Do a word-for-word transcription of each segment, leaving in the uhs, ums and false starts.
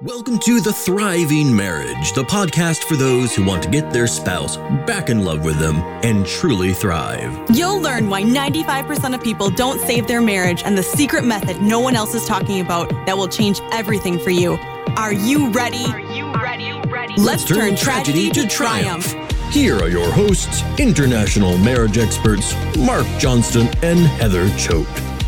Welcome to The Thriving Marriage, the podcast for those who want to get their spouse back in love with them and truly thrive. You'll learn why ninety-five percent of people don't save their marriage and the secret method no one else is talking about that will change everything for you. Are you ready? Are you ready? ready? Let's, Let's turn, turn tragedy, tragedy to triumph. triumph. Here are your hosts, international marriage experts, Mark Johnston and Heather Choate.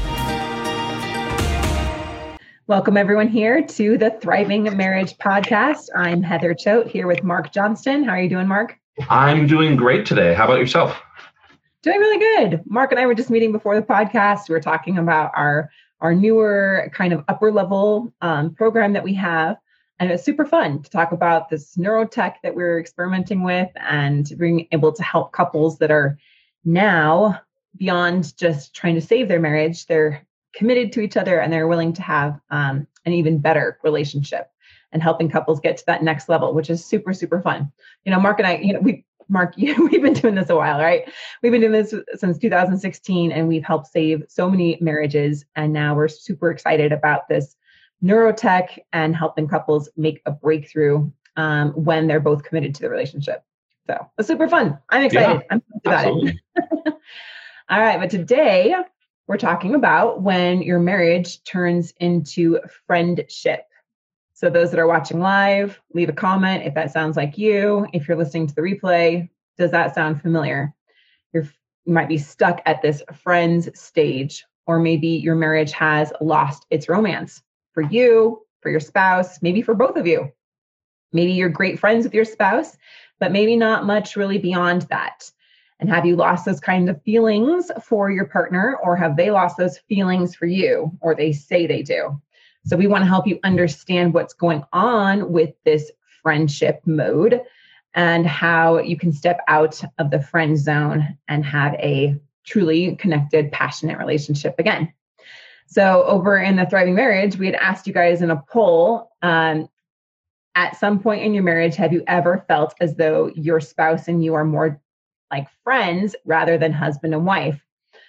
Welcome everyone here to the Thriving Marriage Podcast. I'm Heather Choate here with Mark Johnston. How are you doing, Mark? I'm doing great today. How about yourself? Doing really good. Mark and I were just meeting before the podcast. We were talking about our, our newer kind of upper level um, program that we have. And it was super fun to talk about this neurotech that we're experimenting with and being able to help couples that are now beyond just trying to save their marriage. They're committed to each other and they're willing to have um, an even better relationship and helping couples get to that next level, which is super, super fun. You know, Mark and I, you know, we, Mark, you, we've been doing this a while, right? We've been doing this since two thousand sixteen and we've helped save so many marriages. And now we're super excited about this neurotech and helping couples make a breakthrough um, when they're both committed to the relationship. So it's super fun. I'm excited. Yeah, I'm about absolutely. it. All right. But today, we're talking about when your marriage turns into friendship. So those that are watching live, leave a comment if that sounds like you. If you're listening to the replay, does that sound familiar? You're, you might be stuck at this friends stage, or maybe your marriage has lost its romance for you, for your spouse, maybe for both of you. Maybe you're great friends with your spouse, but maybe not much really beyond that. And have you lost those kind of feelings for your partner, or have they lost those feelings for you, or they say they do? So we want to help you understand what's going on with this friendship mode and how you can step out of the friend zone and have a truly connected, passionate relationship again. So over in the Thriving Marriage, we had asked you guys in a poll, um, at some point in your marriage, have you ever felt as though your spouse and you are more like friends rather than husband and wife?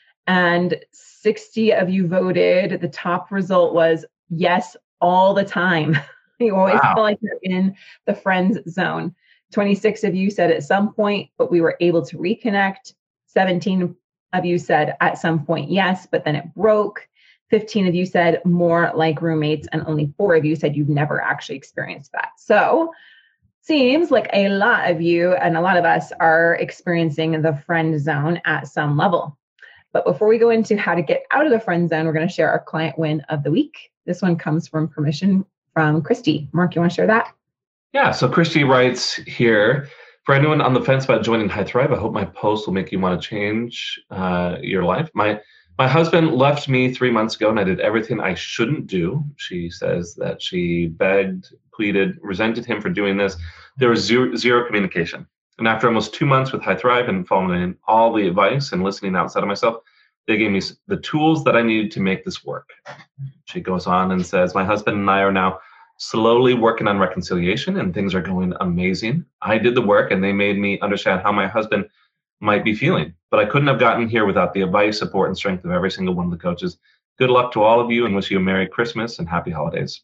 And sixty of you voted. The top result was yes, all the time. You always wow. feel like you're in the friends zone. twenty-six of you said at some point, but we were able to reconnect. seventeen of you said at some point, yes, but then it broke. fifteen of you said more like roommates, and only four of you said you've never actually experienced that. So seems like a lot of you and a lot of us are experiencing the friend zone at some level. But before we go into how to get out of the friend zone, we're going to share our client win of the week. This one comes from permission from Christy. Mark, you want to share that? Yeah, so Christy writes here, for anyone on the fence about joining High Thrive, I hope my post will make you want to change uh, your life. My My husband left me three months ago and I did everything I shouldn't do. She says that she begged, pleaded, resented him for doing this. There was zero, zero communication. And after almost two months with High Thrive and following all the advice and listening outside of myself, they gave me the tools that I needed to make this work. She goes on and says, my husband and I are now slowly working on reconciliation and things are going amazing. I did the work and they made me understand how my husband might be feeling, but I couldn't have gotten here without the advice, support, and strength of every single one of the coaches. Good luck to all of you and wish you a Merry Christmas and Happy Holidays.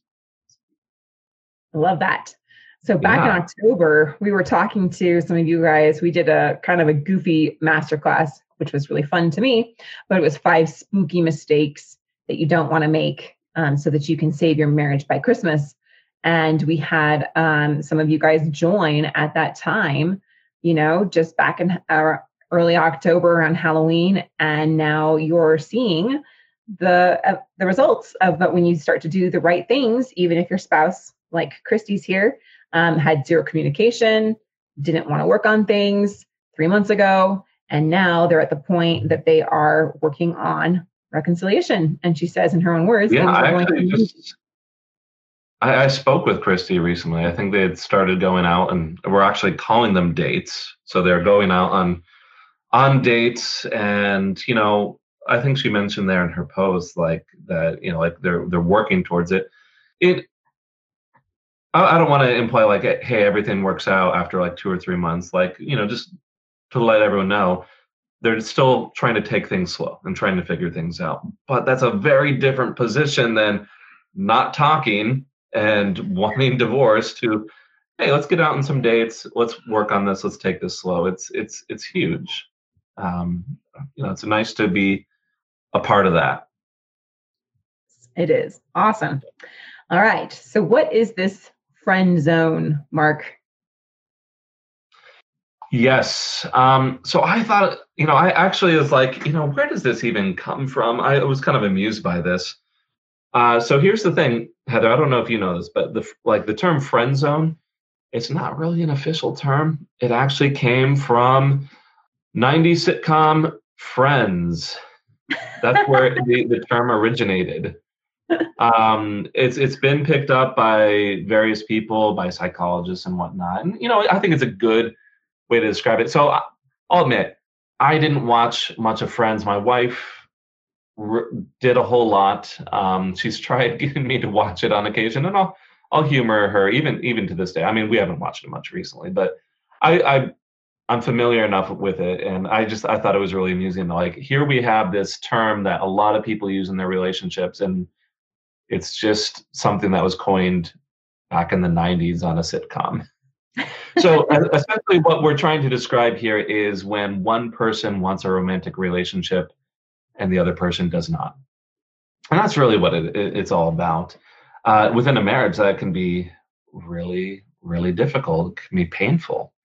I love that. So back yeah. in October, we were talking to some of you guys. We did a kind of a goofy masterclass, which was really fun to me, but it was five spooky mistakes that you don't want to make um, so that you can save your marriage by Christmas. And we had um, some of you guys join at that time, you know, just back in our early October around Halloween. And now you're seeing the uh, the results of that when you start to do the right things, even if your spouse, like Christy's here, um, had zero communication, didn't want to work on things three months ago. And now they're at the point that they are working on reconciliation. And she says in her own words, yeah, I, going actually to- just, I, I spoke with Christy recently. I think they had started going out and we're actually calling them dates. So they're going out on on dates. And, you know, I think she mentioned there in her post, like that, you know, like they're they're working towards it. It I, I don't want to imply like, hey, everything works out after like two or three months. Like, you know, just to let everyone know, they're still trying to take things slow and trying to figure things out. But that's a very different position than not talking and wanting divorce to, hey, let's get out on some dates. Let's work on this. Let's take this slow. It's it's it's huge. Um, you know, it's nice to be a part of that. It is awesome. All right. So, what is this friend zone, Mark? Yes. Um, so I thought, you know, I actually was like, you know, where does this even come from? I was kind of amused by this. Uh, so here's the thing, Heather. I don't know if you know this, but the like the term friend zone, it's not really an official term. It actually came from nineties sitcom Friends. That's where the, the term originated. Um, it's it's been picked up by various people, by psychologists and whatnot. And you know, I think it's a good way to describe it. So I'll admit, I didn't watch much of Friends. My wife r- did a whole lot. Um, she's tried getting me to watch it on occasion, and I'll I'll humor her even even to this day. I mean, we haven't watched it much recently, but I, I I'm familiar enough with it, and I just I thought it was really amusing. Like here we have this term that a lot of people use in their relationships, and it's just something that was coined back in the nineties on a sitcom. So essentially what we're trying to describe here is when one person wants a romantic relationship and the other person does not. And that's really what it, it, it's all about. Uh, within a marriage, that can be really, really difficult. It can be painful.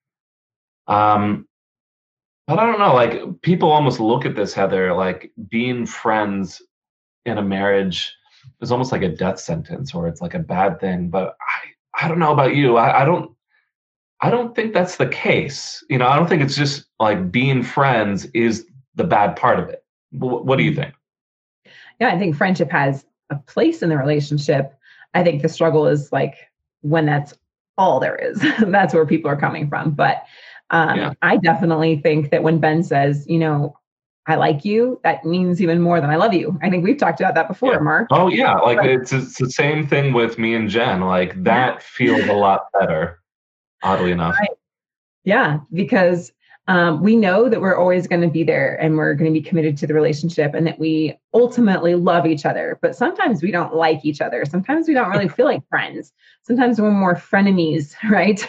Um, but I don't know, like people almost look at this, Heather, like being friends in a marriage is almost like a death sentence or it's like a bad thing. But I, I don't know about you. I, I don't I don't think that's the case. You know, I don't think it's just like being friends is the bad part of it. W- what do you think? Yeah, I think friendship has a place in the relationship. I think the struggle is like when that's all there is. That's where people are coming from. But um, yeah. I definitely think that when Ben says, you know, I like you, that means even more than I love you. I think we've talked about that before, yeah. Mark. Oh, yeah. Like but, it's, it's the same thing with me and Jen. Like that yeah. feels a lot better. Oddly enough. Right. Yeah, because um, we know that we're always going to be there and we're going to be committed to the relationship and that we ultimately love each other. But sometimes we don't like each other. Sometimes we don't really feel like friends. Sometimes we're more frenemies, right?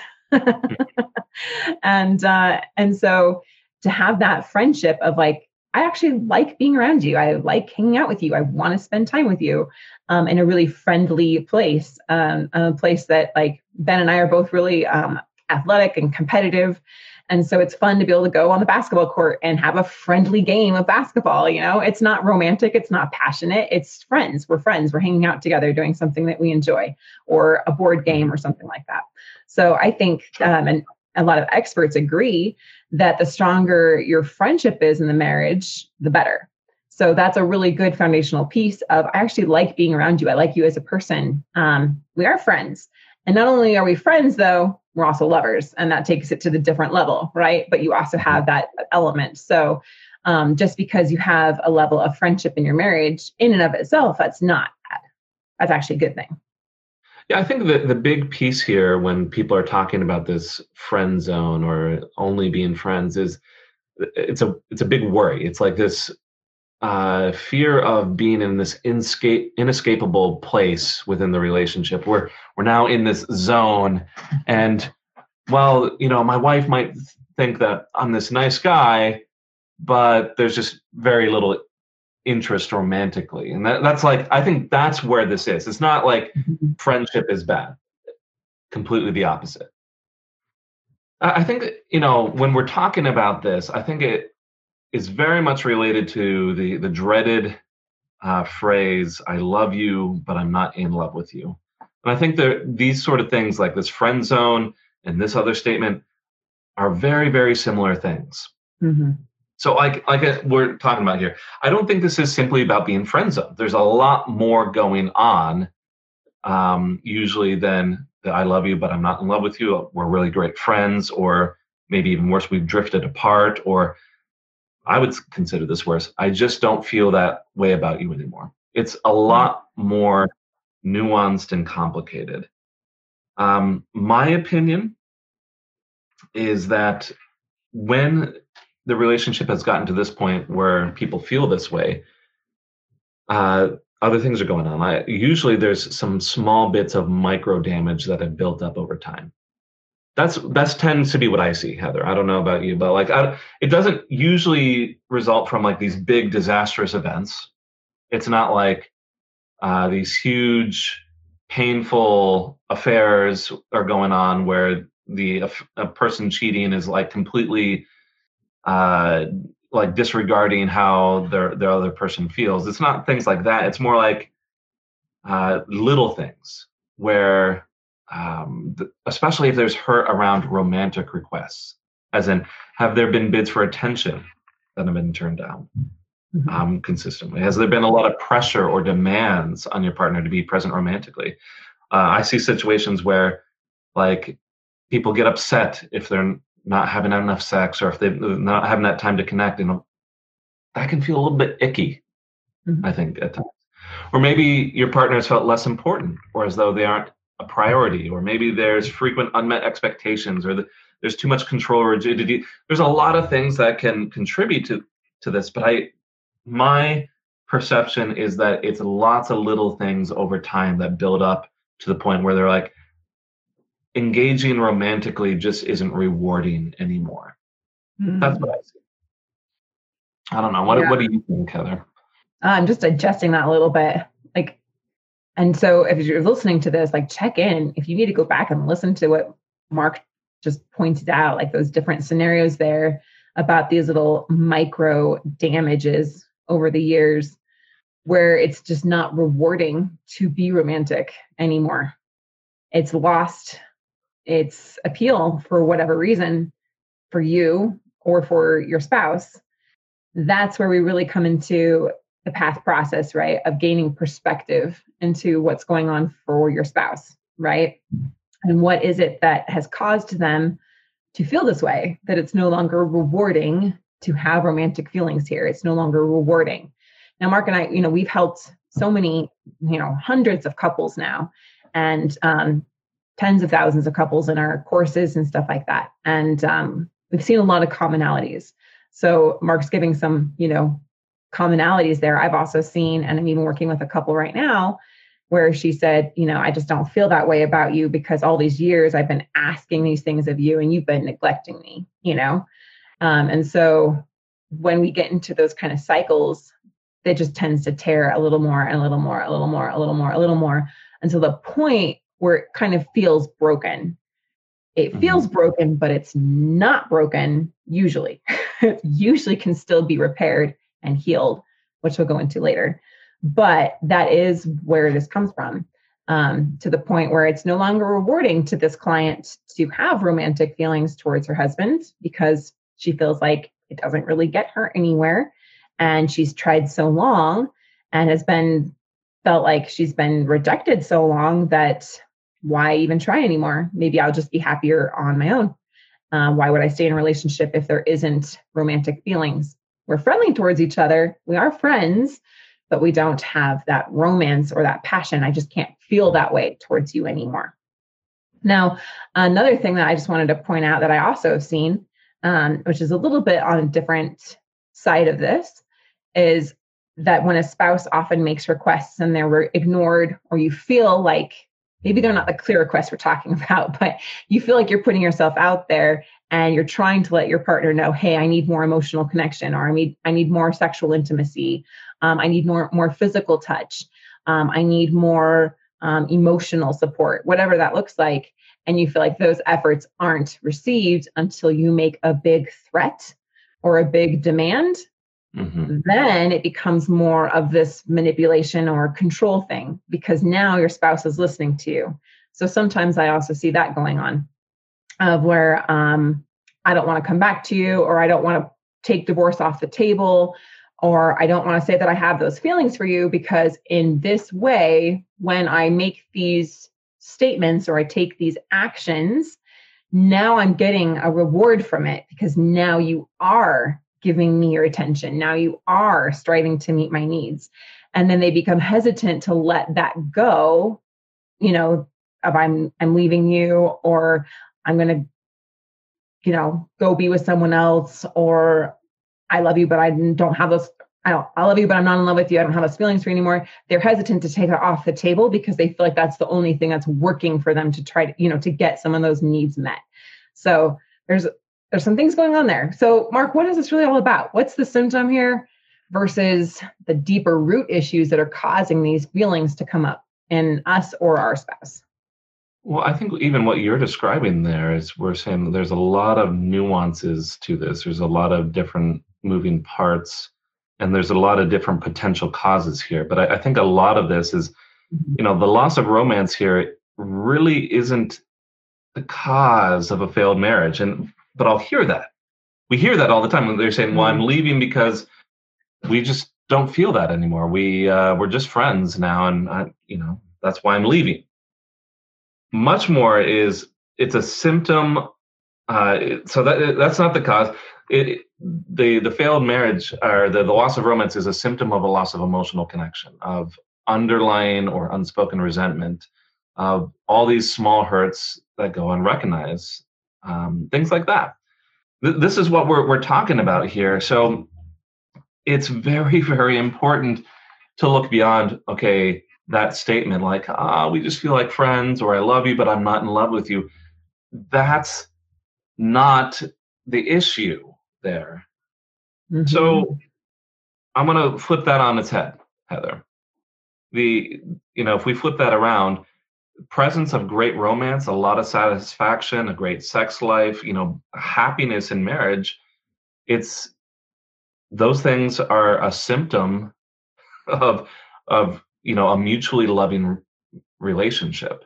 and uh, and so to have that friendship of like, I actually like being around you. I like hanging out with you. I want to spend time with you um, in a really friendly place, um, a place that like Ben and I are both really um, athletic and competitive. And so it's fun to be able to go on the basketball court and have a friendly game of basketball. You know, it's not romantic. It's not passionate. It's friends. We're friends. We're hanging out together, doing something that we enjoy or a board game or something like that. So I think, um, and a lot of experts agree that the stronger your friendship is in the marriage, the better. So that's a really good foundational piece of, I actually like being around you. I like you as a person. Um, we are friends. And not only are we friends, though, we're also lovers. And that takes it to the different level, right? But you also have that element. So um, just because you have a level of friendship in your marriage, in and of itself, that's not bad. That's actually a good thing. Yeah, I think that the big piece here when people are talking about this friend zone or only being friends is it's a it's a big worry. It's like this uh, fear of being in this inescape, inescapable place within the relationship where we're now in this zone. And well, you know, my wife might think that I'm this nice guy, but there's just very little interest romantically. And that, that's like, I think that's where this is. It's not like mm-hmm. friendship is bad. Completely the opposite. I think, you know, when we're talking about this, I think it is very much related to the, the dreaded uh, phrase, I love you, but I'm not in love with you. And I think that these sort of things like this friend zone and this other statement are very, very similar things. Mm-hmm. So like, like we're talking about here, I don't think this is simply about being friend zoned. There's a lot more going on um, usually than the I love you, but I'm not in love with you. We're really great friends, or maybe even worse, we've drifted apart, or I would consider this worse. I just don't feel that way about you anymore. It's a lot more nuanced and complicated. Um, my opinion is that when the relationship has gotten to this point where people feel this way, uh, other things are going on. I, usually there's some small bits of micro damage that have built up over time. That's that's tends to be what I see, Heather. I don't know about you, but like I, it doesn't usually result from like these big disastrous events. It's not like uh, these huge painful affairs are going on where the a, a person cheating is like completely uh, like disregarding how their their other person feels. It's not things like that. It's more like uh, little things where, um, th- especially if there's hurt around romantic requests, as in, have there been bids for attention that have been turned down Mhm. um, consistently? Has there been a lot of pressure or demands on your partner to be present romantically? Uh, I see situations where, like, people get upset if they're not having enough sex or if they're not having that time to connect, and that can feel a little bit icky, Mhm. I think, at times. Or maybe your partner has felt less important, or as though they aren't a priority, or maybe there's frequent unmet expectations, or the, there's too much control or rigidity. There's a lot of things that can contribute to to this, but I, my perception is that it's lots of little things over time that build up to the point where they're like, engaging romantically just isn't rewarding anymore. That's Mhm. what I see. I don't know. What Yeah. what do you think, Heather? I'm just adjusting that a little bit. Like, and so if you're listening to this, like check in. If you need to go back and listen to what Mark just pointed out, like those different scenarios there about these little micro damages over the years where it's just not rewarding to be romantic anymore. It's lost its appeal for whatever reason for you or for your spouse. That's where we really come into the path process, right? Of gaining perspective into what's going on for your spouse, right? And what is it that has caused them to feel this way, that it's no longer rewarding to have romantic feelings here. It's no longer rewarding. Now, Mark and I, you know, we've helped so many, you know, hundreds of couples now, and um, tens of thousands of couples in our courses and stuff like that. And um, we've seen a lot of commonalities. So Mark's giving some, you know, commonalities there. I've also seen, and I'm even working with a couple right now where she said, you know, I just don't feel that way about you because all these years I've been asking these things of you and you've been neglecting me, you know? Um, and so when we get into those kind of cycles, it just tends to tear a little more and a little more, a little more, a little more, a little more, until the point where it kind of feels broken. It Mhm. feels broken, but it's not broken usually. It usually can still be repaired and healed, which we'll go into later. But that is where this comes from, um, to the point where it's no longer rewarding to this client to have romantic feelings towards her husband because she feels like it doesn't really get her anywhere. And she's tried so long and has been felt like she's been rejected so long that why even try anymore? Maybe I'll just be happier on my own. Uh, why would I stay in a relationship if there isn't romantic feelings? We're friendly towards each other. We are friends, but we don't have that romance or that passion. I just can't feel that way towards you anymore. Now, another thing that I just wanted to point out that I also have seen, um, which is a little bit on a different side of this, is that when a spouse often makes requests and they're ignored, or you feel like maybe they're not the clear requests we're talking about, but you feel like you're putting yourself out there and you're trying to let your partner know, hey, I need more emotional connection, or I need I need more sexual intimacy. Um, I need more more physical touch. Um, I need more um, emotional support, whatever that looks like. And you feel like those efforts aren't received until you make a big threat or a big demand. Mhm. Then it becomes more of this manipulation or control thing because now your spouse is listening to you. So sometimes I also see that going on of where um, I don't want to come back to you, or I don't want to take divorce off the table, or I don't want to say that I have those feelings for you because in this way, when I make these statements or I take these actions, now I'm getting a reward from it because now you are giving me your attention. Now you are striving to meet my needs. And then they become hesitant to let that go, you know, of I'm I'm leaving you, or I'm going to, you know, go be with someone else, or I love you, but I don't have those I don't, I love you, but I'm not in love with you. I don't have those feelings for you anymore. They're hesitant to take that off the table because they feel like that's the only thing that's working for them to try to, you know, to get some of those needs met. So there's, there's some things going on there. So Mark, what is this really all about? What's the symptom here versus the deeper root issues that are causing these feelings to come up in us or our spouse? Well, I think even what you're describing there is we're saying that there's a lot of nuances to this. There's a lot of different moving parts, and there's a lot of different potential causes here. But I, I think a lot of this is, you know, the loss of romance here really isn't the cause of a failed marriage. And but I'll hear that. We hear that all the time when they're saying, well, I'm leaving because we just don't feel that anymore. We, uh, we're just friends now, and, I, you know, that's why I'm leaving. Much more is it's a symptom. Uh, so that that's not the cause. It, the the failed marriage or the, the loss of romance is a symptom of a loss of emotional connection, of underlying or unspoken resentment, of all these small hurts that go unrecognized, um, things like that. Th- this is what we're we're talking about here. So it's very, very important to look beyond, okay, that statement like, ah, we just feel like friends, or I love you, but I'm not in love with you. That's not the issue there. Mm-hmm. So I'm going to flip that on its head, Heather. The, you know, if we flip that around, presence of great romance, a lot of satisfaction, a great sex life, you know, happiness in marriage, it's, those things are a symptom of, of, you know, a mutually loving relationship.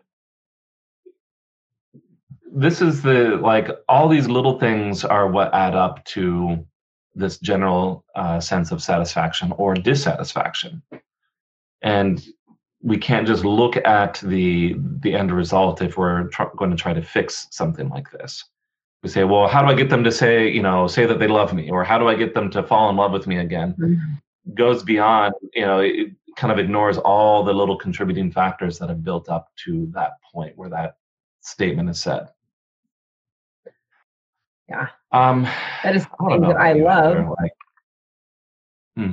This is the, like, all these little things are what add up to this general uh, sense of satisfaction or dissatisfaction. And we can't just look at the the end result if we're tr- going to try to fix something like this. We say, well, how do I get them to say, you know, say that they love me? Or how do I get them to fall in love with me again? Mm-hmm. Goes beyond, you know, it kind of ignores all the little contributing factors that have built up to that point where that statement is said. Yeah. Um, that is something that I love. Like, hmm.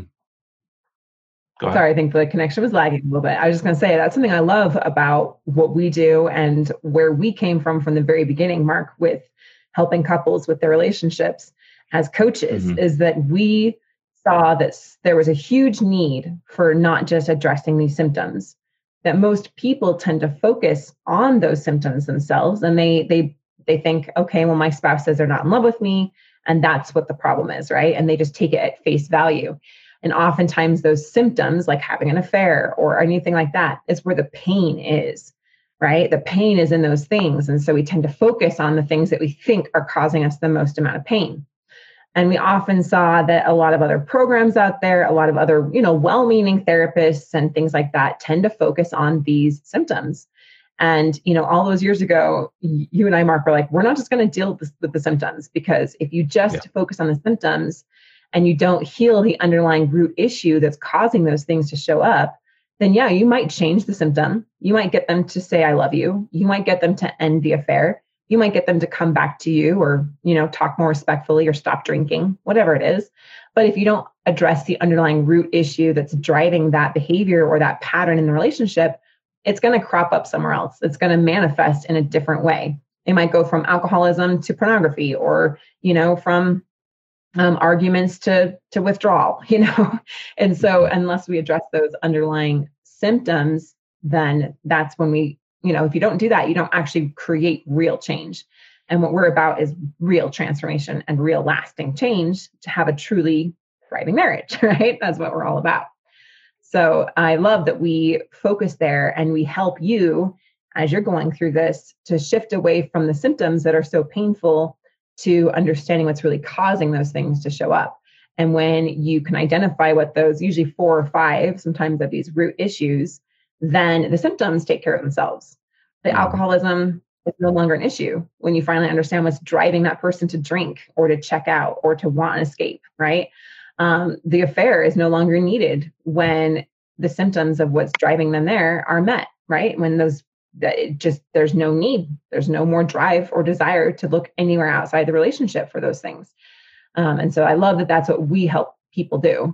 Go ahead. Sorry, I think the connection was lagging a little bit. I was just going to say that's something I love about what we do and where we came from from the very beginning, Mark, with helping couples with their relationships as coaches, mm-hmm. is that we saw that there was a huge need for not just addressing these symptoms, that most people tend to focus on those symptoms themselves. And they, they, they think, okay, well, my spouse says they're not in love with me, and that's what the problem is, right? And they just take it at face value. And oftentimes those symptoms, like having an affair or anything like that, is where the pain is, right? The pain is in those things. And so we tend to focus on the things that we think are causing us the most amount of pain. And we often saw that a lot of other programs out there, a lot of other, you know, well-meaning therapists and things like that tend to focus on these symptoms. And, you know, all those years ago, you and I, Mark, were like, we're not just going to deal with, this, with the symptoms, because if you just yeah. focus on the symptoms and you don't heal the underlying root issue that's causing those things to show up, then yeah, you might change the symptom. You might get them to say, I love you. You might get them to end the affair. You might get them to come back to you, or, you know, talk more respectfully, or stop drinking, whatever it is. But if you don't address the underlying root issue that's driving that behavior or that pattern in the relationship, it's going to crop up somewhere else. It's going to manifest in a different way. It might go from alcoholism to pornography, or, you know, from um, arguments to, to withdrawal, you know? And so unless we address those underlying symptoms, then that's when we, you know, if you don't do that, you don't actually create real change. And what we're about is real transformation and real lasting change to have a truly thriving marriage, right? That's what we're all about. So I love that we focus there and we help you as you're going through this to shift away from the symptoms that are so painful to understanding what's really causing those things to show up. And when you can identify what those, usually four or five, sometimes of these root issues, then the symptoms take care of themselves. The mm-hmm. alcoholism is no longer an issue when you finally understand what's driving that person to drink or to check out or to want an escape, right? Um, the affair is no longer needed when the symptoms of what's driving them there are met, right? When those, that it just, there's no need, there's no more drive or desire to look anywhere outside the relationship for those things. Um, and so I love that that's what we help people do.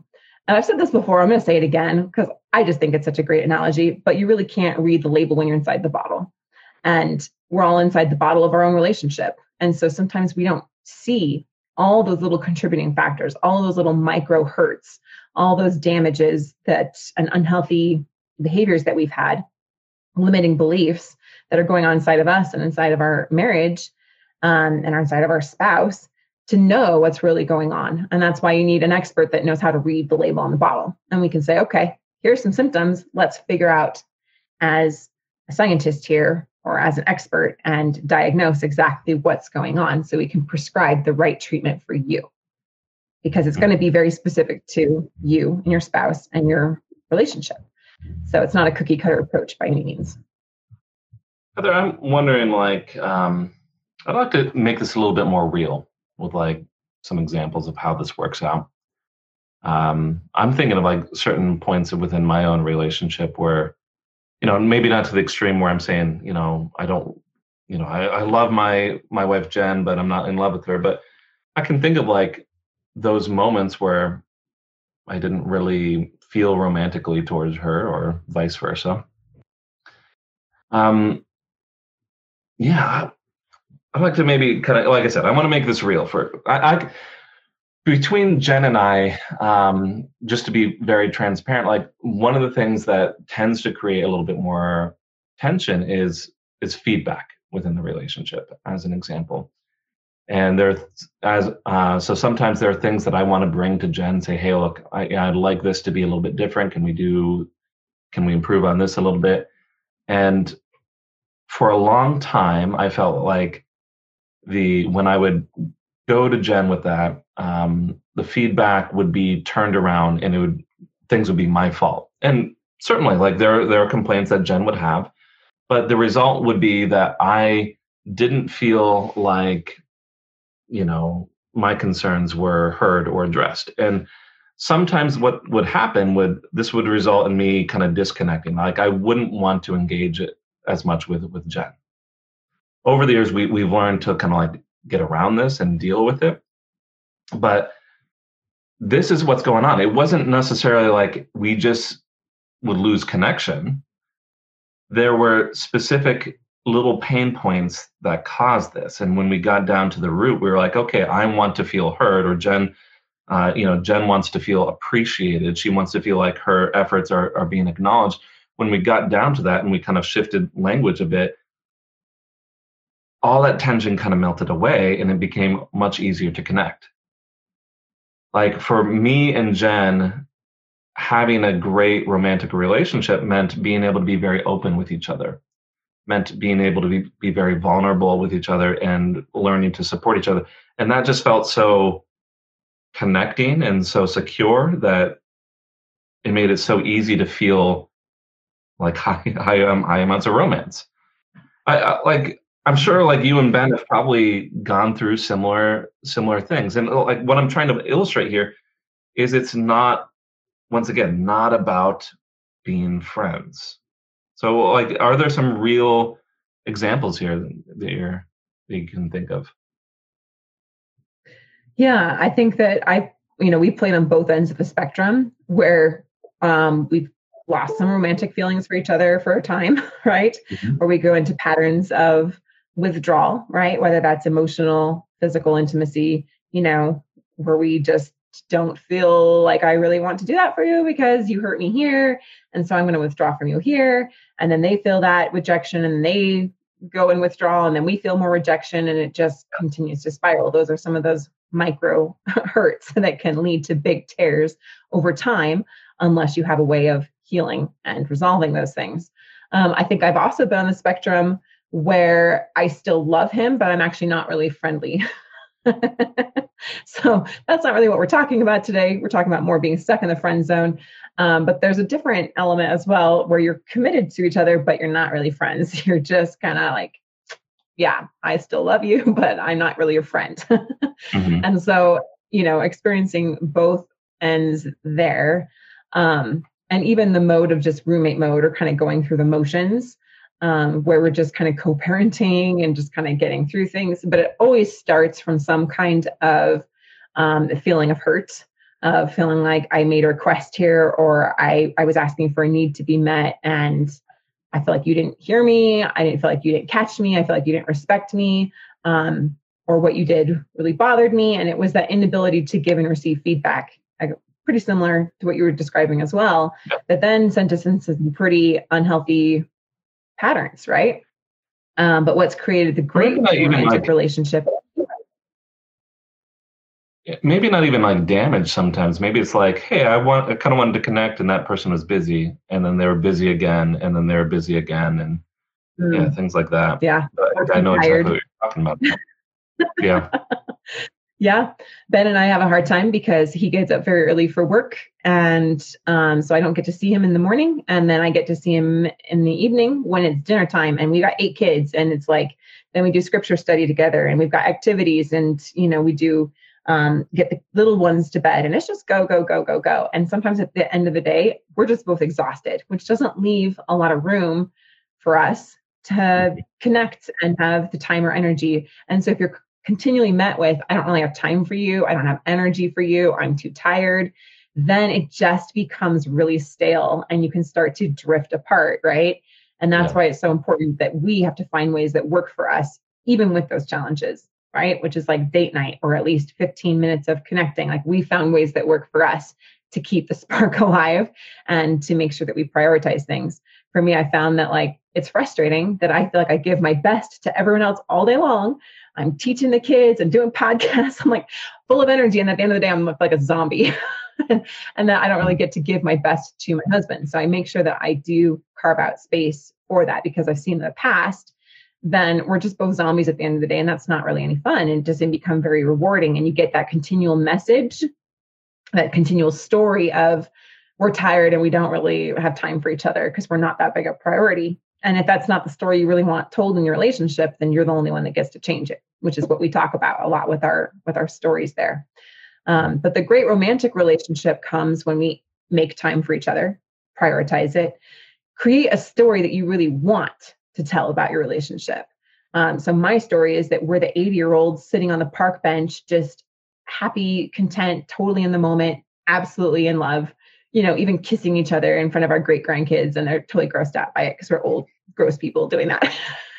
And I've said this before, I'm going to say it again because I just think it's such a great analogy, but you really can't read the label when you're inside the bottle. And we're all inside the bottle of our own relationship. And so sometimes we don't see all those little contributing factors, all those little micro hurts, all those damages that and unhealthy behaviors that we've had, limiting beliefs that are going on inside of us and inside of our marriage um, and inside of our spouse to know what's really going on. And that's why you need an expert that knows how to read the label on the bottle. And we can say, okay, here's some symptoms. Let's figure out as a scientist here or as an expert and diagnose exactly what's going on so we can prescribe the right treatment for you. Because it's going to be very specific to you and your spouse and your relationship. So it's not a cookie cutter approach by any means. Heather, I'm wondering, like, um, I'd like to make this a little bit more real with like some examples of how this works out. Um, I'm thinking of like certain points within my own relationship where, you know, maybe not to the extreme where I'm saying, you know, I don't, you know, I, I love my my wife Jen, but I'm not in love with her. But I can think of like those moments where I didn't really feel romantically towards her or vice versa. Um, yeah, I'd like to maybe kind of, like I said, I want to make this real for, I, I between Jen and I, um, just to be very transparent, like one of the things that tends to create a little bit more tension is, is feedback within the relationship, as an example. And there, as uh, so sometimes there are things that I want to bring to Jen, say, hey, look, I, I'd like this to be a little bit different. Can we do, can we improve on this a little bit? And for a long time, I felt like the when I would go to Jen with that, um, the feedback would be turned around and it would things would be my fault. And certainly, like there there are complaints that Jen would have, but the result would be that I didn't feel like, you know, my concerns were heard or addressed. And sometimes what would happen would, this would result in me kind of disconnecting. Like I wouldn't want to engage it as much with, with Jen. Over the years, we, we've learned to kind of like get around this and deal with it. But this is what's going on. It wasn't necessarily like we just would lose connection. There were specific little pain points that caused this. And when we got down to the root, we were like, okay, I want to feel heard, or Jen, uh, you know, Jen wants to feel appreciated. She wants to feel like her efforts are, are being acknowledged. When we got down to that and we kind of shifted language a bit, all that tension kind of melted away and it became much easier to connect. Like for me and Jen, having a great romantic relationship meant being able to be very open with each other. Meant being able to be, be very vulnerable with each other and learning to support each other. And that just felt so connecting and so secure that it made it so easy to feel like high, high, um, high amounts of romance. I, I like, I'm sure like you and Ben have probably gone through similar, similar things. And like what I'm trying to illustrate here is it's not, once again, not about being friends. So, like, are there some real examples here that you're that you can think of? Yeah, I think that I, you know, we played on both ends of the spectrum where um, we've lost some romantic feelings for each other for a time, right? Mm-hmm. Or we go into patterns of withdrawal, right? Whether that's emotional, physical intimacy, you know, where we just don't feel like I really want to do that for you because you hurt me here. And so I'm going to withdraw from you here. And then they feel that rejection and they go and withdraw. And then we feel more rejection and it just continues to spiral. Those are some of those micro hurts that can lead to big tears over time, unless you have a way of healing and resolving those things. Um, I think I've also been on the spectrum where I still love him, but I'm actually not really friendly. So that's not really what we're talking about today. We're talking about more being stuck in the friend zone. Um, but there's a different element as well where you're committed to each other, but you're not really friends. You're just kind of like, yeah, I still love you, but I'm not really your friend. Mm-hmm. And so, you know, experiencing both ends there. Um, and even the mode of just roommate mode or kind of going through the motions. Um, where we're just kind of co-parenting and just kind of getting through things. But it always starts from some kind of um, feeling of hurt of feeling like I made a request here, or I, I was asking for a need to be met, and I feel like you didn't hear me. I didn't feel like you didn't catch me. I feel like you didn't respect me, um, or what you did really bothered me. And it was that inability to give and receive feedback, like, pretty similar to what you were describing as well, that then sent us into some pretty unhealthy patterns, right? Um, but what's created the great romantic like, relationship. Maybe not even like damage sometimes. Maybe it's like, hey, I want, I kind of wanted to connect, and that person was busy, and then they were busy again, and then they were busy again, and mm. yeah, things like that. Yeah. But I know tired. exactly what you're talking about. Yeah. Yeah. Ben and I have a hard time because he gets up very early for work. And um, so I don't get to see him in the morning. And then I get to see him in the evening when it's dinner time. And we got eight kids. And it's like, then we do scripture study together, and we've got activities, and, you know, we do um, get the little ones to bed, and it's just go, go, go, go, go. And sometimes at the end of the day, we're just both exhausted, which doesn't leave a lot of room for us to connect and have the time or energy. And so if you're continually met with, I don't really have time for you, I don't have energy for you, I'm too tired, then it just becomes really stale, and you can start to drift apart, right? And that's yeah. why it's so important that we have to find ways that work for us, even with those challenges, right? Which is like date night, or at least fifteen minutes of connecting. Like, we found ways that work for us to keep the spark alive and to make sure that we prioritize things. For me, I found that like, it's frustrating that I feel like I give my best to everyone else all day long. I'm teaching the kids and doing podcasts. I'm like full of energy. And at the end of the day, I'm like a zombie. and, and that I don't really get to give my best to my husband. So I make sure that I do carve out space for that, because I've seen in the past, then we're just both zombies at the end of the day. And that's not really any fun. And it doesn't become very rewarding. And you get that continual message, that continual story of, we're tired and we don't really have time for each other because we're not that big a priority. And if that's not the story you really want told in your relationship, then you're the only one that gets to change it, which is what we talk about a lot with our with our stories there. Um, but the great romantic relationship comes when we make time for each other, prioritize it, create a story that you really want to tell about your relationship. Um, so my story is that we're the eighty-year-olds sitting on the park bench, just happy, content, totally in the moment, absolutely in love, you know, even kissing each other in front of our great grandkids, and they're totally grossed out by it because we're old, gross people doing that.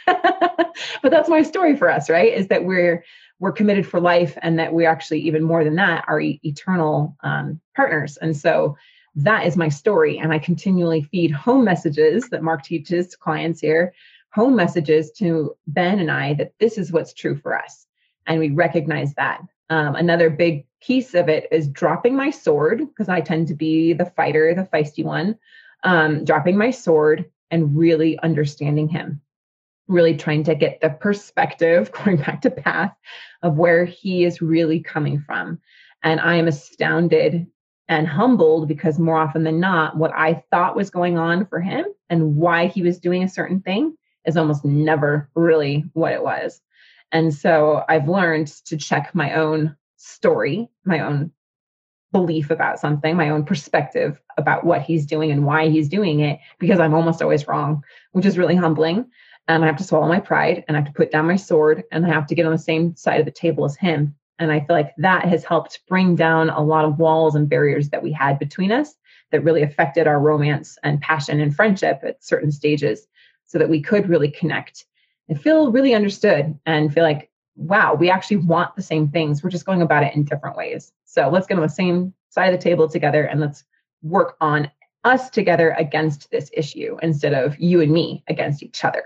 But that's my story for us, right? Is that we're we're committed for life, and that we're actually, even more than that, are e- eternal um, partners. And so that is my story. And I continually feed home messages that Mark teaches clients here, home messages to Ben and I, that this is what's true for us. And we recognize that. Um, another big piece of it is dropping my sword, because I tend to be the fighter, the feisty one, um, dropping my sword and really understanding him, really trying to get the perspective, going back to path, of where he is really coming from. And I am astounded and humbled, because more often than not, what I thought was going on for him and why he was doing a certain thing is almost never really what it was. And so I've learned to check my own story, my own belief about something, my own perspective about what he's doing and why he's doing it, because I'm almost always wrong, which is really humbling. And I have to swallow my pride, and I have to put down my sword, and I have to get on the same side of the table as him. And I feel like that has helped bring down a lot of walls and barriers that we had between us that really affected our romance and passion and friendship at certain stages, so that we could really connect and feel really understood and feel like, wow, we actually want the same things. We're just going about it in different ways. So let's get on the same side of the table together, and let's work on us together against this issue instead of you and me against each other.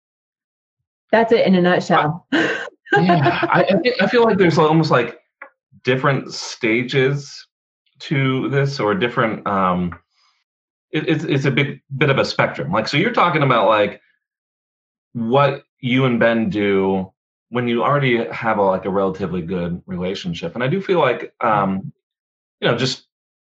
That's it in a nutshell. yeah, I, I, think, I feel like there's almost like different stages to this, or different, um, it, it's, it's a big bit of a spectrum. Like, so you're talking about like what you and Ben do when you already have a, like a relatively good relationship. And I do feel like, um, you know, just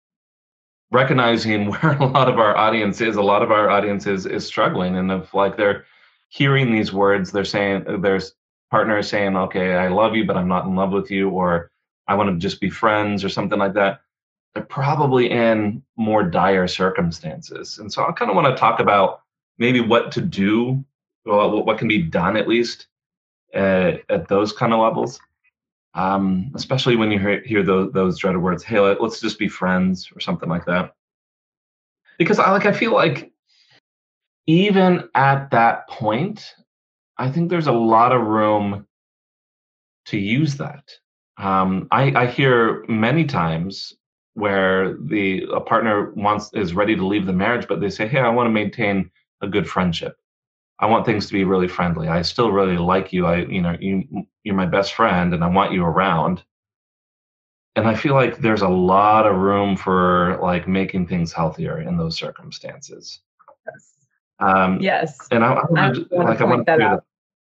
recognizing where a lot of our audience is, a lot of our audience is, is struggling. And if like they're hearing these words, they're saying, there's partners saying, okay, I love you, but I'm not in love with you, or I want to just be friends or something like that. They're probably in more dire circumstances. And so I kind of want to talk about maybe what to do, well, what can be done at least uh, at those kind of levels. Um, especially when you hear, hear those, those dreaded words, hey, let, let's just be friends or something like that. Because I like, I feel like even at that point, I think there's a lot of room to use that. Um, I, I hear many times where the a partner wants is ready to leave the marriage, but they say, "Hey, I want to maintain a good friendship. I want things to be really friendly. I still really like you. I, you know, you you're my best friend, and I want you around." And I feel like there's a lot of room for like making things healthier in those circumstances. Yes. Um, yes. And I, I want to like I want to that out.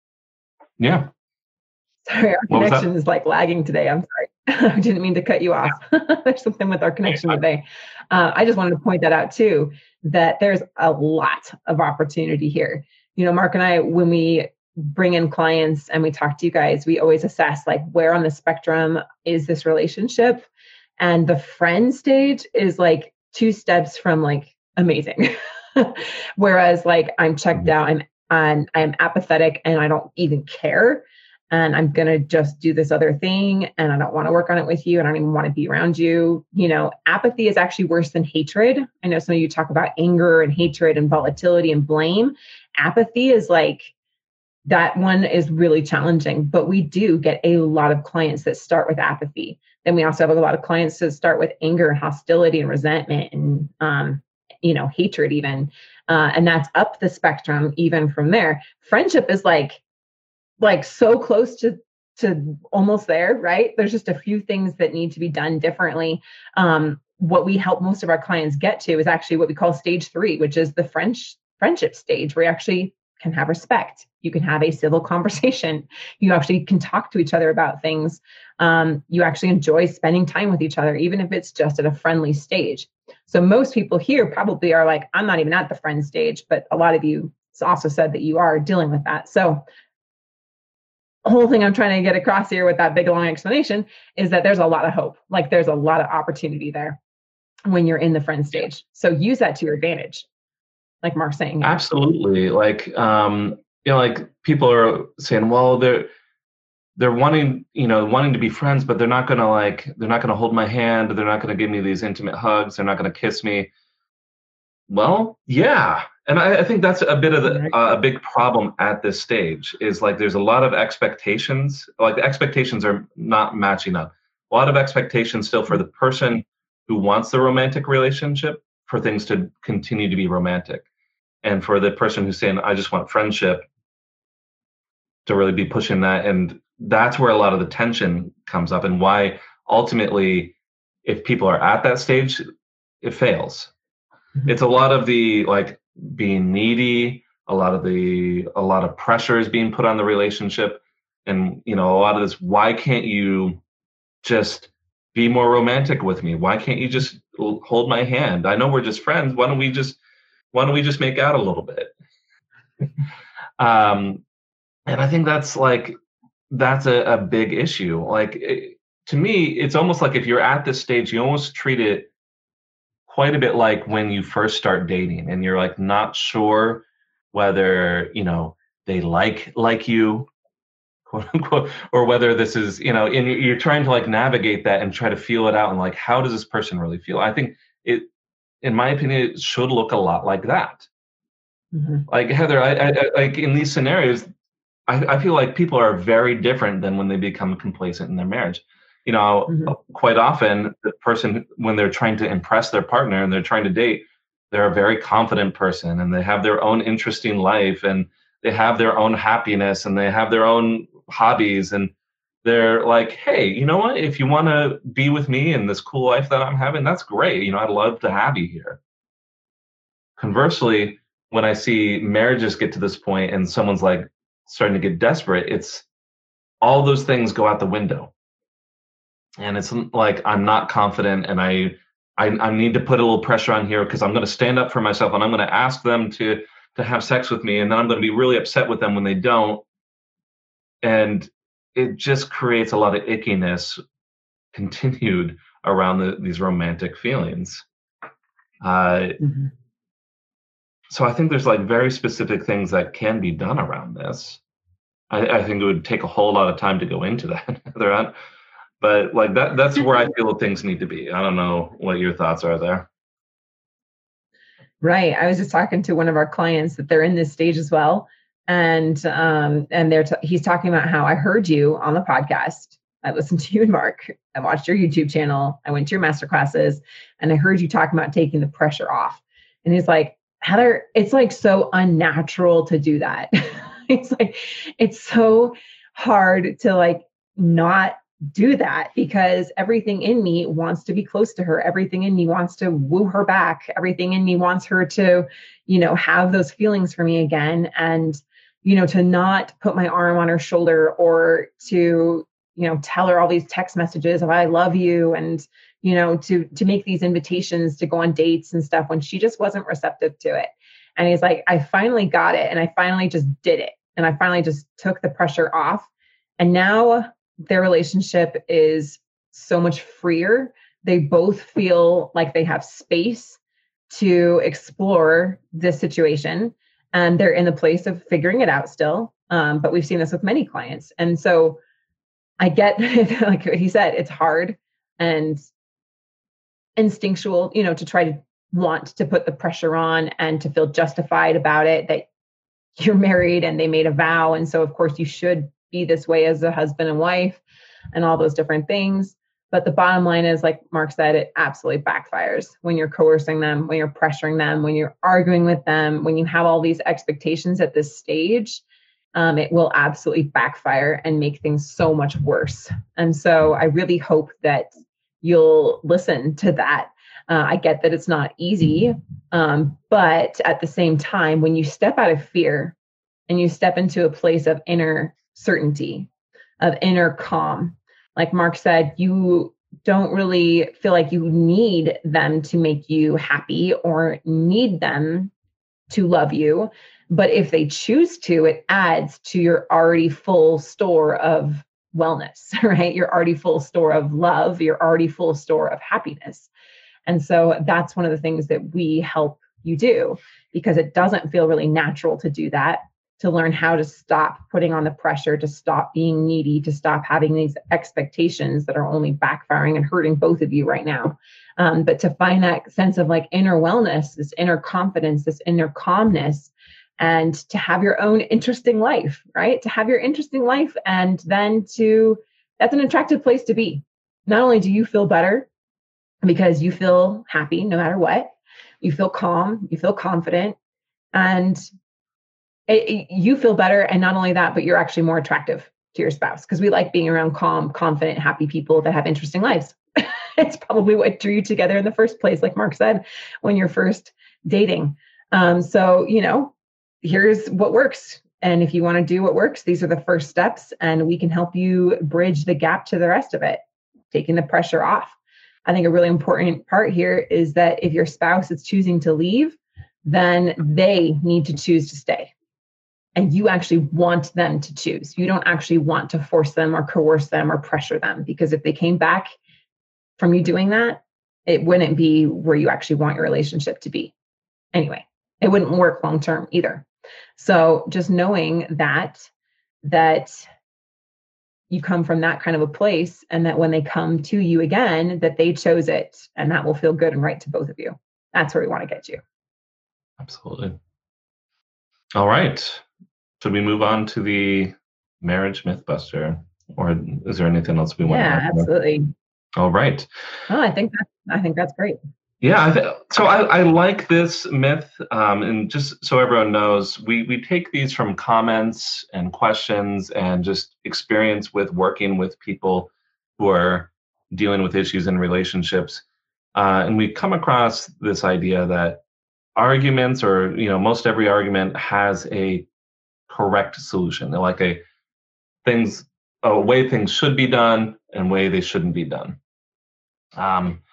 Yeah. Sorry, our what connection is like lagging today. I'm sorry. I didn't mean to cut you off. There's something with our connection today. Uh, I just wanted to point that out too, that there's a lot of opportunity here. You know, Mark and I, when we bring in clients and we talk to you guys, we always assess like where on the spectrum is this relationship? And the friend stage is like two steps from like amazing. Whereas like I'm checked out, I'm and I'm apathetic and I don't even care. And I'm going to just do this other thing. And I don't want to work on it with you. And I don't even want to be around you. You know, apathy is actually worse than hatred. I know some of you talk about anger and hatred and volatility and blame. Apathy is like, that one is really challenging, but we do get a lot of clients that start with apathy. Then we also have a lot of clients that start with anger and hostility and resentment and, um, you know, hatred even. Uh, and that's up the spectrum even from there. Friendship is like, like so close to, to almost there, right? There's just a few things that need to be done differently. Um, what we help most of our clients get to is actually what we call stage three, which is the French friendship stage, where you actually can have respect. You can have a civil conversation. You actually can talk to each other about things. Um, you actually enjoy spending time with each other, even if it's just at a friendly stage. So most people here probably are like, I'm not even at the friend stage, but a lot of you also said that you are dealing with that. So the whole thing I'm trying to get across here with that big long explanation is that there's a lot of hope. Like there's a lot of opportunity there when you're in the friend stage. So use that to your advantage. Like Mark's saying. Absolutely. Like, um, you know, like people are saying, well, they're, they're wanting, you know, wanting to be friends, but they're not going to like, they're not going to hold my hand. They're not going to give me these intimate hugs. They're not going to kiss me. Well, yeah. And I, I think that's a bit of the, uh, a big problem at this stage is like, there's a lot of expectations, like the expectations are not matching up. A lot of expectations still for the person who wants the romantic relationship for things to continue to be romantic. And for the person who's saying, I just want friendship, to really be pushing that. And that's where a lot of the tension comes up and why ultimately, if people are at that stage, it fails. Mm-hmm. It's a lot of the like being needy, a lot of the, a lot of pressure is being put on the relationship. And, you know, a lot of this, why can't you just be more romantic with me? Why can't you just hold my hand? I know we're just friends. Why don't we just, why don't we just make out a little bit? um, and I think that's like, that's a, a big issue. Like it, to me, it's almost like if you're at this stage, you almost treat it quite a bit like when you first start dating and you're like, not sure whether, you know, they like, like you, quote unquote, or whether this is, you know, and you're trying to like navigate that and try to feel it out and like, how does this person really feel? I think it, in my opinion, it should look a lot like that. Mm-hmm. Like Heather, I, I, like in these scenarios, I, I feel like people are very different than when they become complacent in their marriage. You know, mm-hmm. quite often the person, when they're trying to impress their partner and they're trying to date, they're a very confident person and they have their own interesting life and they have their own happiness and they have their own hobbies. And they're like, hey, you know what? If you want to be with me in this cool life that I'm having, that's great. You know, I'd love to have you here. Conversely, when I see marriages get to this point and someone's like starting to get desperate, it's all those things go out the window. And it's like, I'm not confident and I, I, I need to put a little pressure on here because I'm going to stand up for myself and I'm going to ask them to, to have sex with me. And then I'm going to be really upset with them when they don't. And it just creates a lot of ickiness continued around the, these romantic feelings. Uh, mm-hmm. So I think there's like very specific things that can be done around this. I, I think it would take a whole lot of time to go into that. There aren't, But like that, that's where I feel things need to be. I don't know what your thoughts are there. Right. I was just talking to one of our clients that they're in this stage as well. And um, and they're t- he's talking about how I heard you on the podcast. I listened to you and Mark. I watched your YouTube channel. I went to your master classes, and I heard you talking about taking the pressure off. And he's like, Heather, it's like so unnatural to do that. It's like, it's so hard to like not do that because everything in me wants to be close to her. Everything in me wants to woo her back. Everything in me wants her to, you know, have those feelings for me again. And, you know, to not put my arm on her shoulder or to, you know, tell her all these text messages of I love you and, you know, to, to make these invitations to go on dates and stuff when she just wasn't receptive to it. And he's like, I finally got it. And I finally just did it. And I finally just took the pressure off. And now their relationship is so much freer. They both feel like they have space to explore this situation. And they're in the place of figuring it out still. Um, but we've seen this with many clients. And so I get, like he said, it's hard and instinctual, you know, to try to want to put the pressure on and to feel justified about it, that you're married and they made a vow. And so of course you should be this way as a husband and wife and all those different things. But the bottom line is, like Mark said, it absolutely backfires when you're coercing them, when you're pressuring them, when you're arguing with them, when you have all these expectations at this stage. Um, it will absolutely backfire and make things so much worse. And so I really hope that you'll listen to that. Uh, I get that it's not easy, um, but at the same time, when you step out of fear and you step into a place of inner certainty, of inner calm, like Mark said, you don't really feel like you need them to make you happy or need them to love you. But if they choose to, it adds to your already full store of wellness, right? Your already full store of love, your already full store of happiness. And so that's one of the things that we help you do, because it doesn't feel really natural to do that, to learn how to stop putting on the pressure, to stop being needy, to stop having these expectations that are only backfiring and hurting both of you right now. Um, but to find that sense of like inner wellness, this inner confidence, this inner calmness, and to have your own interesting life, right? To have your interesting life. And then to, that's an attractive place to be. Not only do you feel better because you feel happy no matter what, you feel calm, you feel confident, and it, it, you feel better. And not only that, but you're actually more attractive to your spouse, because we like being around calm, confident, happy people that have interesting lives. It's probably what drew you together in the first place, like Mark said, when you're first dating. Um, so, you know, here's what works. And if you want to do what works, these are the first steps, and we can help you bridge the gap to the rest of it, taking the pressure off. I think a really important part here is that if your spouse is choosing to leave, then they need to choose to stay. And you actually want them to choose. You don't actually want to force them or coerce them or pressure them, because if they came back from you doing that, it wouldn't be where you actually want your relationship to be. Anyway, it wouldn't work long term either. So just knowing that, that you come from that kind of a place, and that when they come to you again, that they chose it, and that will feel good and right to both of you. That's where we want to get you. Absolutely. All right. Should we move on to the marriage mythbuster, or is there anything else we want yeah, to? Yeah, absolutely. All right. Oh, I think that's, I think that's great. Yeah, I th- so I, I like this myth, um, and just so everyone knows, we we take these from comments and questions and just experience with working with people who are dealing with issues in relationships, uh, and we come across this idea that arguments, or you know, most every argument has a correct solution. They're like a things a way things should be done and way they shouldn't be done. Um,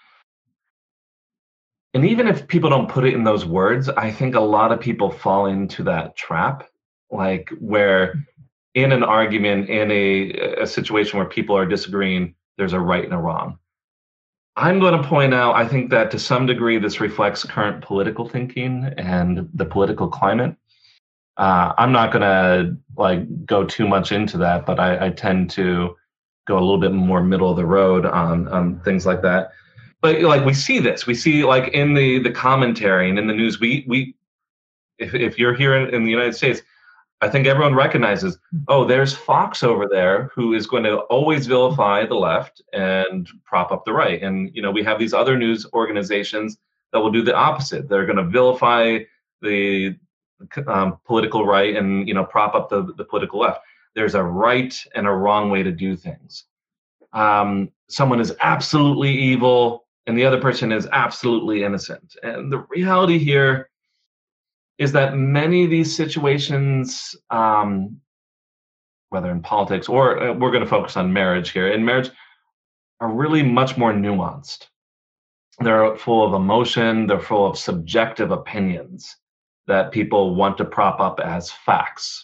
And even if people don't put it in those words, I think a lot of people fall into that trap, like where in an argument, in a, a situation where people are disagreeing, there's a right and a wrong. I'm going to point out, I think that to some degree, this reflects current political thinking and the political climate. Uh, I'm not going to like go too much into that, but I, I tend to go a little bit more middle of the road on, on things like that. But like we see this, we see like in the, the commentary and in the news, we, we if, if you're here in, in the United States, I think everyone recognizes, oh, there's Fox over there who is going to always vilify the left and prop up the right. And, you know, we have these other news organizations that will do the opposite. They're going to vilify the um, political right and, you know, prop up the, the political left. There's a right and a wrong way to do things. Um, someone is absolutely evil and the other person is absolutely innocent. And the reality here is that many of these situations, um, whether in politics or uh, we're going to focus on marriage here, in marriage, are really much more nuanced. They're full of emotion. They're full of subjective opinions that people want to prop up as facts.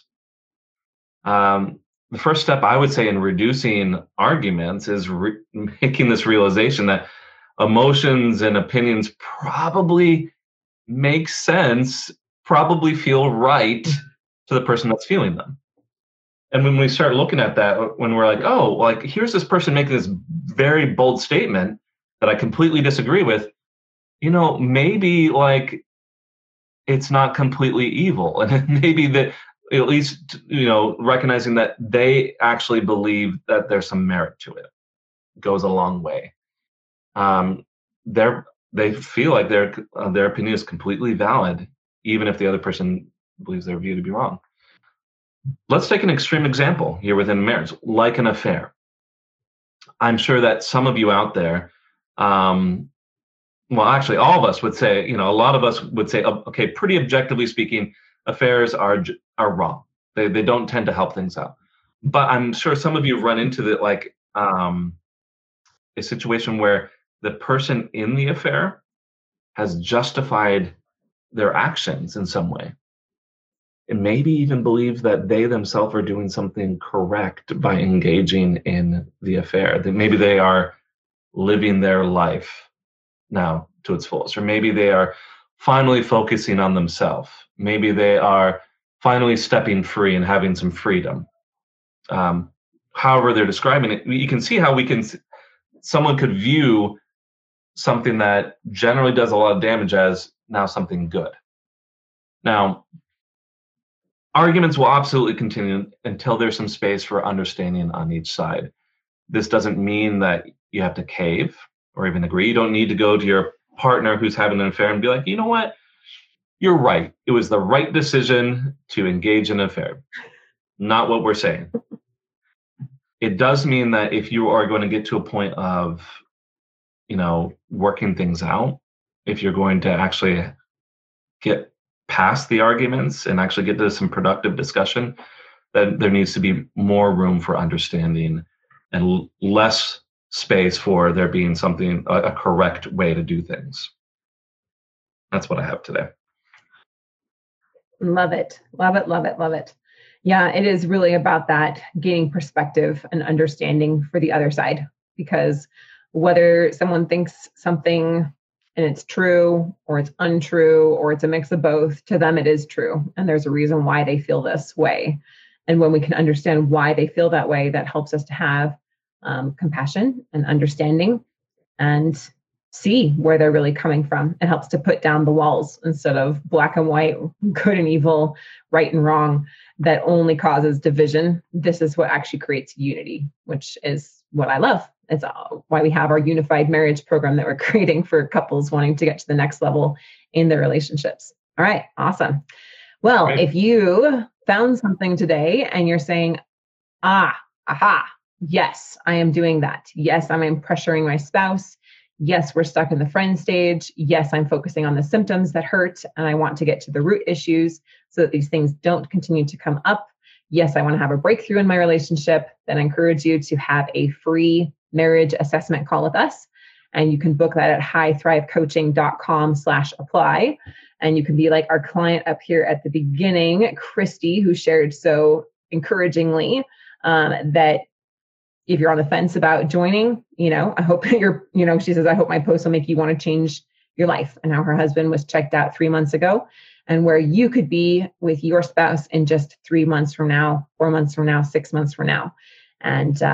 Um, the first step I would say in reducing arguments is re- making this realization that emotions and opinions probably make sense, probably feel right to the person that's feeling them. And when we start looking at that, when we're like, oh, like here's this person making this very bold statement that I completely disagree with, you know, maybe like it's not completely evil. And maybe that at least, you know, recognizing that they actually believe that there's some merit to it goes a long way. Um, they're, they feel like their uh, their opinion is completely valid, even if the other person believes their view to be wrong. Let's take an extreme example here within marriage, like an affair. I'm sure that some of you out there, um, well, actually, all of us would say, you know, a lot of us would say, okay, pretty objectively speaking, affairs are are wrong. They they don't tend to help things out. But I'm sure some of you run into the like um, a situation where the person in the affair has justified their actions in some way, and maybe even believes that they themselves are doing something correct by engaging in the affair. That maybe they are living their life now to its fullest, or maybe they are finally focusing on themselves. Maybe they are finally stepping free and having some freedom. Um, however they're describing it, you can see how we can, someone could view something that generally does a lot of damage as now something good. Now, arguments will absolutely continue until there's some space for understanding on each side. This doesn't mean that you have to cave or even agree. You don't need to go to your partner who's having an affair and be like, you know what? You're right. It was the right decision to engage in an affair. Not what we're saying. It does mean that if you are going to get to a point of, you know, working things out, if you're going to actually get past the arguments and actually get to some productive discussion, then there needs to be more room for understanding and l- less space for there being something, a, a correct way to do things. That's what I have today. Love it. Love it. Love it. Love it. Yeah, it is really about that gaining perspective and understanding for the other side, because whether someone thinks something and it's true or it's untrue or it's a mix of both, to them it is true. And there's a reason why they feel this way. And when we can understand why they feel that way, that helps us to have um, compassion and understanding and see where they're really coming from. It helps to put down the walls instead of black and white, good and evil, right and wrong, that only causes division. This is what actually creates unity, which is what I love. It's why we have our unified marriage program that we're creating for couples wanting to get to the next level in their relationships. All right, awesome. Well, right. If you found something today and you're saying, ah, aha, yes, I am doing that. Yes, I'm pressuring my spouse. Yes, we're stuck in the friend stage. Yes, I'm focusing on the symptoms that hurt, and I want to get to the root issues so that these things don't continue to come up. Yes, I want to have a breakthrough in my relationship. Then I encourage you to have a free marriage assessment call with us. And you can book that at highthrivecoaching.com slash apply. And you can be like our client up here at the beginning, Christy, who shared so encouragingly um, that if you're on the fence about joining, you know, I hope you're, you know, she says, I hope my post will make you want to change your life. And how her husband was checked out three months ago, and where you could be with your spouse in just three months from now, four months from now, six months from now. And uh,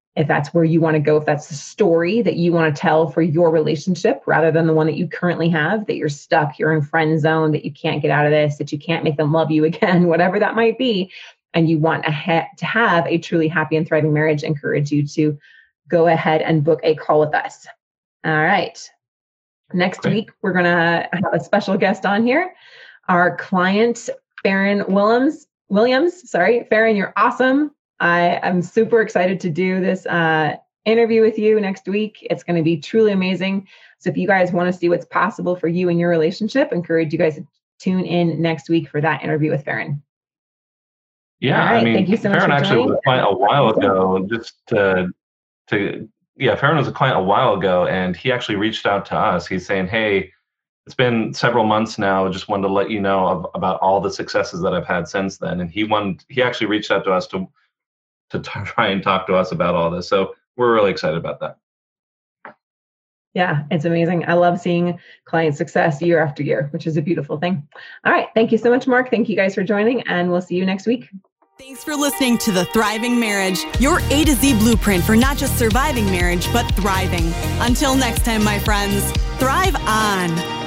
if that's where you want to go, if that's the story that you want to tell for your relationship rather than the one that you currently have, that you're stuck, you're in friend zone, that you can't get out of this, that you can't make them love you again, whatever that might be, and you want a ha- to have a truly happy and thriving marriage, encourage you to go ahead and book a call with us. All right. Next Great. week, we're going to have a special guest on here, our client, Farron Williams. Williams, sorry, Farron, you're awesome. I am super excited to do this uh, interview with you next week. It's going to be truly amazing. So if you guys want to see what's possible for you and your relationship, encourage you guys to tune in next week for that interview with Farron. Yeah, right, I mean, thank you so much Farron for actually joining. was a client a while ago. Just to, to yeah, Farron was a client a while ago, and he actually reached out to us. He's saying, "Hey, it's been several months now. Just wanted to let you know of, about all the successes that I've had since then." And he wanted, he actually reached out to us to to try and talk to us about all this. So we're really excited about that. Yeah, it's amazing. I love seeing client success year after year, which is a beautiful thing. All right. Thank you so much, Mark. Thank you guys for joining, and we'll see you next week. Thanks for listening to The Thriving Marriage, your A to Z blueprint for not just surviving marriage, but thriving. Until next time, my friends, thrive on.